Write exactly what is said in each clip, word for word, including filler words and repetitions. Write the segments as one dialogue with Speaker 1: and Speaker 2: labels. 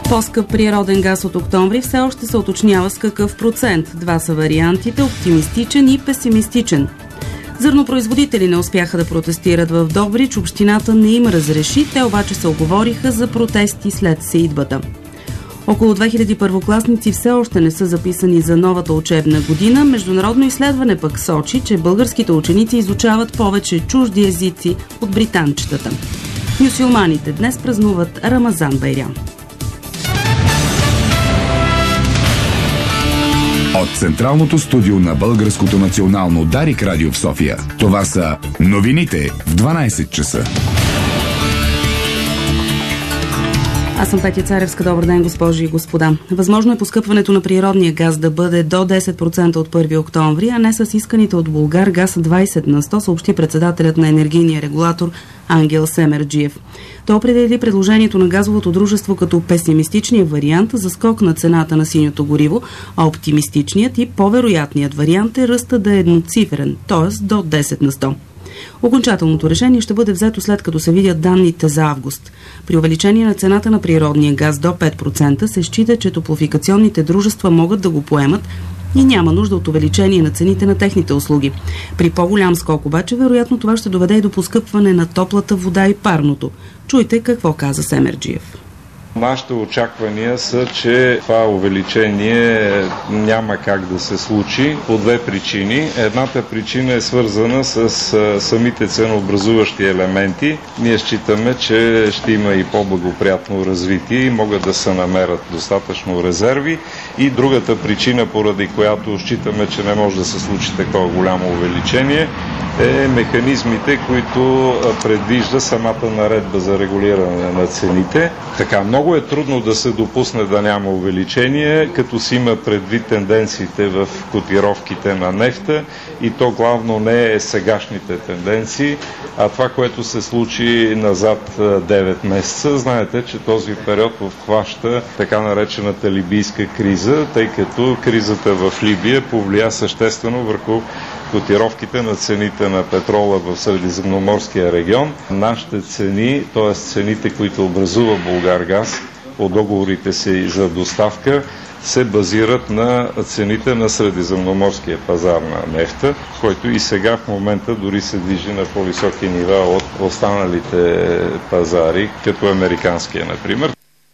Speaker 1: По-скъп природен газ от октомври все още се уточнява с какъв процент. Два са вариантите – оптимистичен и песимистичен. Зърнопроизводители не успяха да протестират в Добрич, общината не им разреши, те обаче се оговориха за протести след сеитбата. Около две хиляди първокласници все още не са записани за новата учебна година. Международно изследване пък сочи, че българските ученици изучават повече чужди езици от британчетата. Мюсюлманите днес празнуват Рамазан Байрам.
Speaker 2: От Централното студио на Българското национално Дарик радио в София. Това са новините в дванайсет часа.
Speaker 1: Аз съм Петя Царевска. Добър ден, госпожи и господа. Възможно е поскъпването на природния газ да бъде до десет процента от първи октомври, а не с исканите от Булгаргаз двайсет на сто, съобщи председателят на енергийния регулатор Ангел Семерджиев. Той определи предложението на газовото дружество като песимистичния вариант за скок на цената на синьото гориво, а оптимистичният и по-вероятният вариант е ръста да е едноцифрен, т.е. до десет на сто. Окончателното решение ще бъде взето след като се видят данните за август. При увеличение на цената на природния газ до пет процента се счита, че топлофикационните дружества могат да го поемат и няма нужда от увеличение на цените на техните услуги. При по-голям скок обаче, вероятно това ще доведе и до поскъпване на топлата вода и парното. Чуйте какво каза Семерджиев.
Speaker 3: Нашите очаквания са, че това увеличение няма как да се случи по две причини. Едната причина е свързана с самите ценообразуващи елементи. Ние считаме, че ще има и по-благоприятно развитие и могат да се намерят достатъчно резерви. И другата причина, поради която считаме, че не може да се случи такова голямо увеличение, е механизмите, които предвижда самата наредба за регулиране на цените. Така, много е трудно да се допусне да няма увеличение, като си има предвид тенденциите в котировките на нефта и то главно не е сегашните тенденции, а това, което се случи назад девет месеца. Знаете, че този период обхваща така наречената либийска криза, тъй като кризата в Либия повлия съществено върху котировките на цените на петрола в Средиземноморския регион. Нашите цени, т.е. цените, които образува Булгаргаз по договорите си за доставка, се базират на цените на средиземноморския пазар на нефта, който и сега в момента дори се движи на по-високи нива от останалите пазари, като американския, например.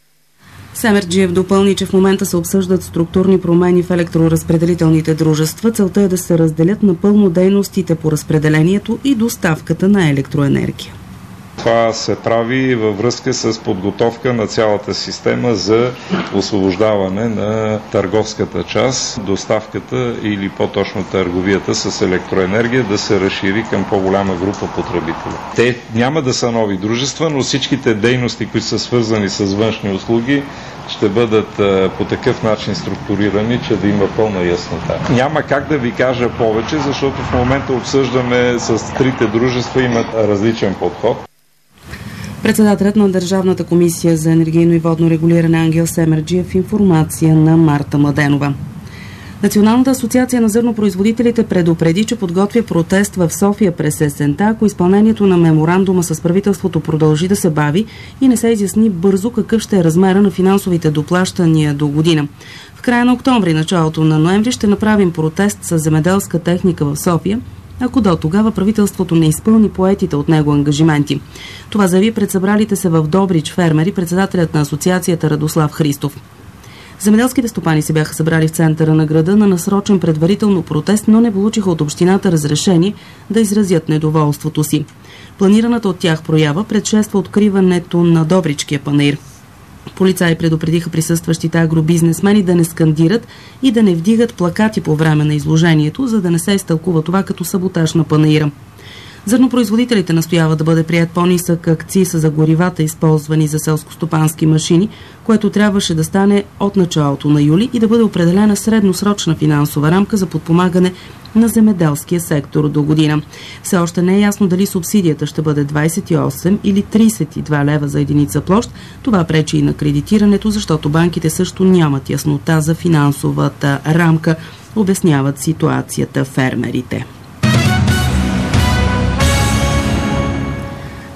Speaker 1: Семерджиев допълни, че в момента се обсъждат структурни промени в електроразпределителните дружества. Целта е да се разделят напълно дейностите по разпределението и доставката на електроенергия.
Speaker 3: Това се прави във връзка с подготовка на цялата система за освобождаване на търговската част, доставката или по-точно търговията с електроенергия да се разшири към по-голяма група потребители. Те няма да са нови дружества, но всичките дейности, които са свързани с външни услуги, ще бъдат а, по такъв начин структурирани, че да има пълна яснота. Няма как да ви кажа повече, защото в момента обсъждаме с трите дружества, имат различен подход.
Speaker 1: Председателят на Държавната комисия за енергийно и водно регулиране Ангел Семерджиев, информация на Марта Младенова. Националната асоциация на зърнопроизводителите предупреди, че подготвя протест в София през есента, ако изпълнението на меморандума с правителството продължи да се бави и не се изясни бързо какъв ще е размера на финансовите доплащания до година. В края на октомври, началото на ноември ще направим протест с земеделска техника в София, ако до тогава правителството не изпълни поетите от него ангажименти. Това заяви пред събралите се в Добрич фермери председателят на асоциацията Радослав Христов. Земеделските стопани се бяха събрали в центъра на града на насрочен предварително протест, но не получиха от общината разрешение да изразят недоволството си. Планираната от тях проява предшества откриването на Добричкия панаир. Полицаи предупредиха присъстващите агробизнесмени да не скандират и да не вдигат плакати по време на изложението, за да не се изтълкува това като саботаж на панаира. Зърнопроизводителите настояват да бъде прият по-нисък акциз за горивата, използвани за селскостопански машини, което трябваше да стане от началото на юли, и да бъде определена средносрочна финансова рамка за подпомагане на земеделския сектор до година. Все още не е ясно дали субсидията ще бъде двайсет и осем или трийсет и два лева за единица площ. Това пречи и на кредитирането, защото банките също нямат яснота за финансовата рамка, обясняват ситуацията фермерите.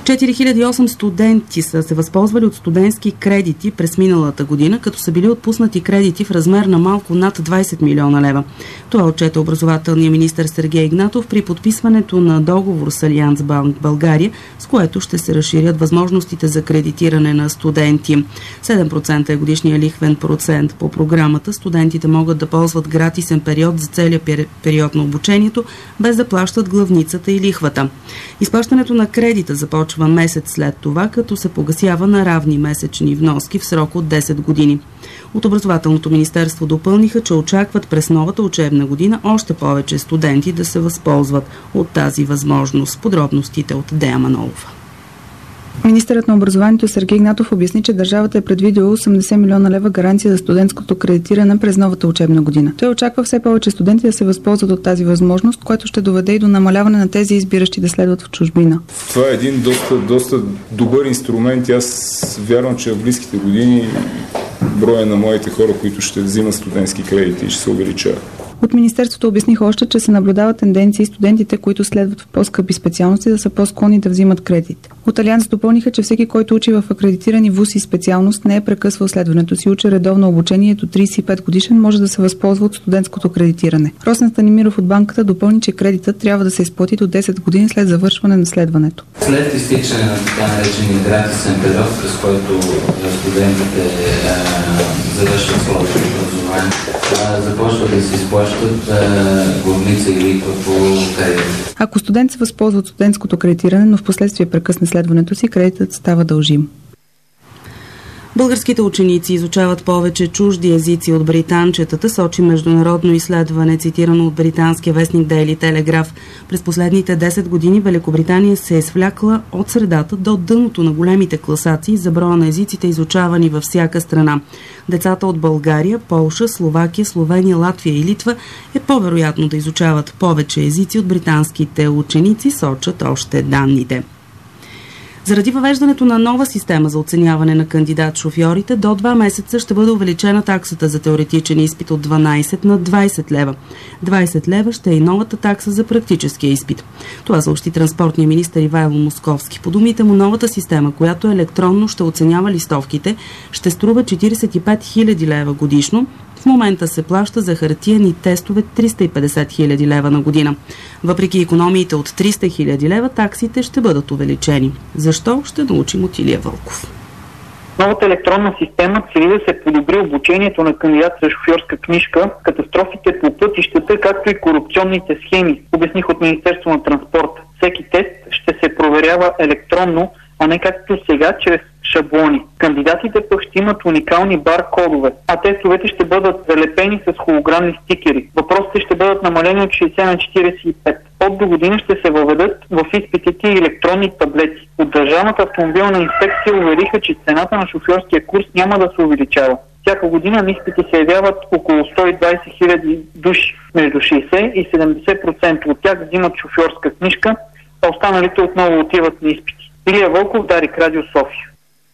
Speaker 1: четири хиляди и осем студенти са се възползвали от студентски кредити през миналата година, като са били отпуснати кредити в размер на малко над двайсет милиона лева. Това отчете образователният министър Сергей Игнатов при подписването на договор с Алианс Банк България, с което ще се разширят възможностите за кредитиране на студенти. седем процента е годишния лихвен процент по програмата. Студентите могат да ползват гратисен период за целия период на обучението, без да плащат главницата и лихвата. Изплащането на кредита започва месец след това, като се погасява на равни месечни вноски в срок от десет години. От Образователното министерство допълниха, че очакват през новата учебна година още повече студенти да се възползват от тази възможност. Подробностите от Дея Манолова.
Speaker 4: Министърът на образованието Сергей Игнатов обясни, че държавата е предвидила осемдесет милиона лева гаранция за студентското кредитиране през новата учебна година. Той очаква все повече студенти да се възползват от тази възможност, което ще доведе и до намаляване на тези избиращи да следват в чужбина.
Speaker 5: Това е един доста, доста добър инструмент. Аз вярвам, че в близките години броя на младите хора, които ще взимат студентски кредити, ще се увеличава.
Speaker 4: От Министерството обясниха още, че се наблюдава тенденции студентите, които следват в по-скъпи специалности, да са по-склонни да взимат кредит. От Алианс допълниха, че всеки, който учи в акредитирани вуз и специалност, не е прекъсвал следването си, учи редовно обучението, трийсет и пет годишен, може да се възползва от студентското кредитиране. Росен Станимиров от банката допълни, че кредитът трябва да се изплати до десет години след завършване на следването.
Speaker 6: След изтичане на така наречения гратисен период, през който студентите завършват своето образование, започва да се изплащат главница и лихва по кредит.
Speaker 4: Ако студент се възползва от студентското кредитиране, но в последствие прекъсне следването си, кредитът става дължим.
Speaker 1: Българските ученици изучават повече чужди езици от британчетата, сочи международно изследване, цитирано от британския вестник Daily Telegraph. През последните десет години Великобритания се е свлякла от средата до дъното на големите класации за броя на езиците, изучавани във всяка страна. Децата от България, Полша, Словакия, Словения, Латвия и Литва е по-вероятно да изучават повече езици от британските ученици, сочат още данните. Заради въвеждането на нова система за оценяване на кандидат-шофьорите, до два месеца ще бъде увеличена таксата за теоретичен изпит от дванайсет на двайсет лева. двайсет лева ще е и новата такса за практическия изпит. Това съобщи транспортния министър Ивайло Московски. По думите му, новата система, която електронно ще оценява листовките, ще струва четирийсет и пет хиляди лева годишно. В момента се плаща за хартиени тестове триста и петдесет хиляди лева на година. Въпреки икономиите от триста хиляди лева, таксите ще бъдат увеличени. Защо? Ще научим от Илия Вълков.
Speaker 7: Новата електронна система цели да се подобри обучението на кандидат за шофьорска книжка, катастрофите по пътищата, както и корупционните схеми, обясних от Министерство на транспорта. Всеки тест ще се проверява електронно, а не както сега, чрез шаблони. Кандидатите пък ще имат уникални бар-кодове, а тестовете ще бъдат залепени с холограмни стикери. Въпросите ще бъдат намалени от шейсет на четирийсет и пет. От до година ще се въведат в изпитите и електронни таблети. От Държавната автомобилна инспекция увериха, че цената на шофьорския курс няма да се увеличава. Всяка година на изпити се явяват около сто и двайсет хиляди души. Между шейсет и седемдесет процента от тях взимат шофьорска книжка, а останалите отново отиват на изпити. Илия Вълков, Дарик Радио, София.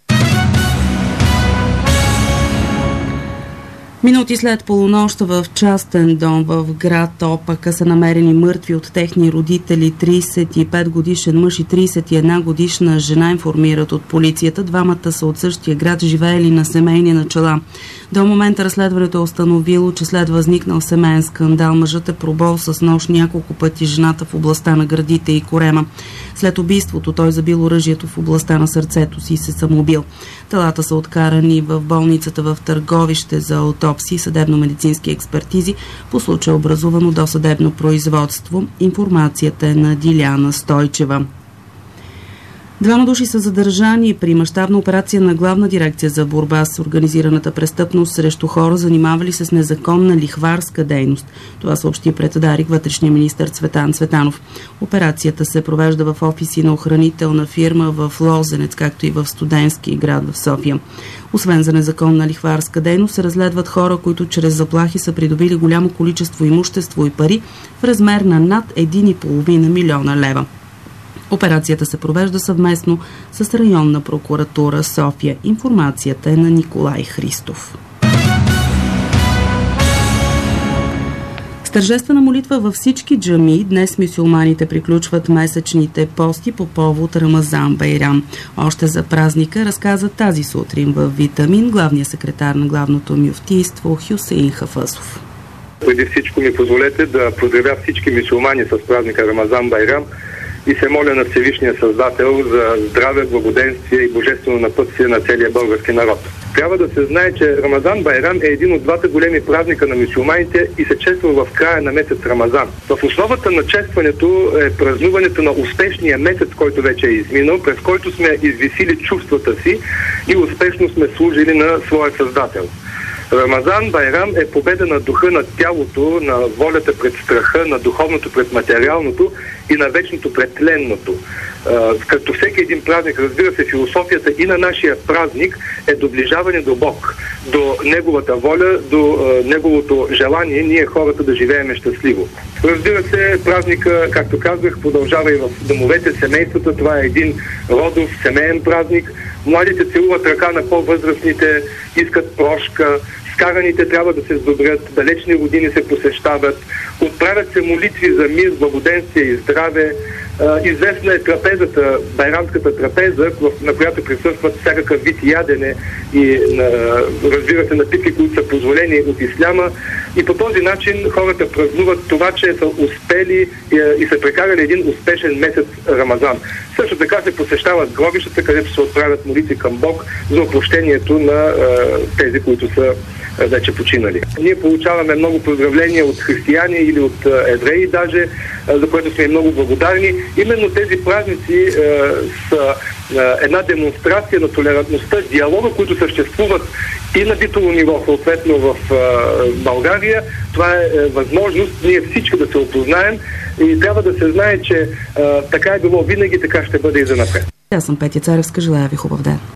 Speaker 1: Минути след полунощта в частен дом в град Опака са намерени мъртви от техни родители трийсет и пет годишен мъж и трийсет и една годишна жена, информират от полицията. Двамата са от същия град, живеели на семейни начала. До момента разследването е установило, че след възникнал семейен скандал мъжът е пробол с нож няколко пъти жената в областта на гърдите и корема. След убийството той забил оръжието в областта на сърцето си и се самоубил. Телата са откарани в болницата в Търговище за аутопсии и съдебно-медицински експертизи. По случая образувано досъдебно производство. Информацията е на Диляна Стойчева. Двама души са задържани при мащабна операция на Главна дирекция за борба с организираната престъпност срещу хора, занимавали се с незаконна лихварска дейност. Това съобщи пред Дарик вътрешния министър Цветан Цветанов. Операцията се провежда в офиси на охранителна фирма в Лозенец, както и в Студентски град в София. Освен за незаконна лихварска дейност, се разследват хора, които чрез заплахи са придобили голямо количество имущество и пари в размер на над един и половина милиона лева. Операцията се провежда съвместно с районна прокуратура София. Информацията е на Николай Христов. С тържествена молитва във всички джами днес мюсюлманите приключват месечните пости по повод Рамазан Байрам. Още за празника разказа тази сутрин в Витамин главният секретар на главното мюфтийство Хюсеин Хафъзов.
Speaker 8: Преди всичко ми позволете да поздравя всички мюсюлмани с празника Рамазан Байрам и се моля на Всевишния Създател за здраве, благоденствие и божествено напътствие на целия български народ. Трябва да се знае, че Рамазан Байрам е един от двата големи празника на мюсюлманите и се чества в края на месец Рамазан. В основата на честването е празнуването на успешния месец, който вече е изминал, през който сме извисили чувствата си и успешно сме служили на своя Създател. Рамазан Байрам е победа на духа над тялото, на волята пред страха, на духовното пред материалното и на вечното пред тленното. Като всеки един празник, разбира се, философията и на нашия празник е доближаване до Бог, до Неговата воля, до Неговото желание ние хората да живеем щастливо. Разбира се, празника, както казах, продължава и в домовете, семействата. Това е един родов, семейен празник. Младите целуват ръка на по-възрастните, искат прошка, скараните трябва да се сдобрят, далечни родини се посещават, отправят се молитви за мир, благоденствие и здраве. Известна е трапезата, байрамската трапеза, на която присъстват всякакъв вид ядене и разбира се напитки, които са позволени от исляма. И по този начин хората празнуват това, че са успели и са прекарали един успешен месец Рамазан. Също така се посещават гробищата, където се отправят молитви към Бог за опрощението на тези, които са вече починали. Ние получаваме много поздравления от християни или от евреи даже, за което сме много благодарни. Именно тези празници е, са е, една демонстрация на толерантността, диалога, които съществуват и на битово ниво, съответно в е, България. Това е, е възможност ние всички да се опознаем и трябва да се знае, че е, така е било винаги, така ще бъде и занапред.
Speaker 1: Аз съм Петя Царевска, желая ви хубав ден.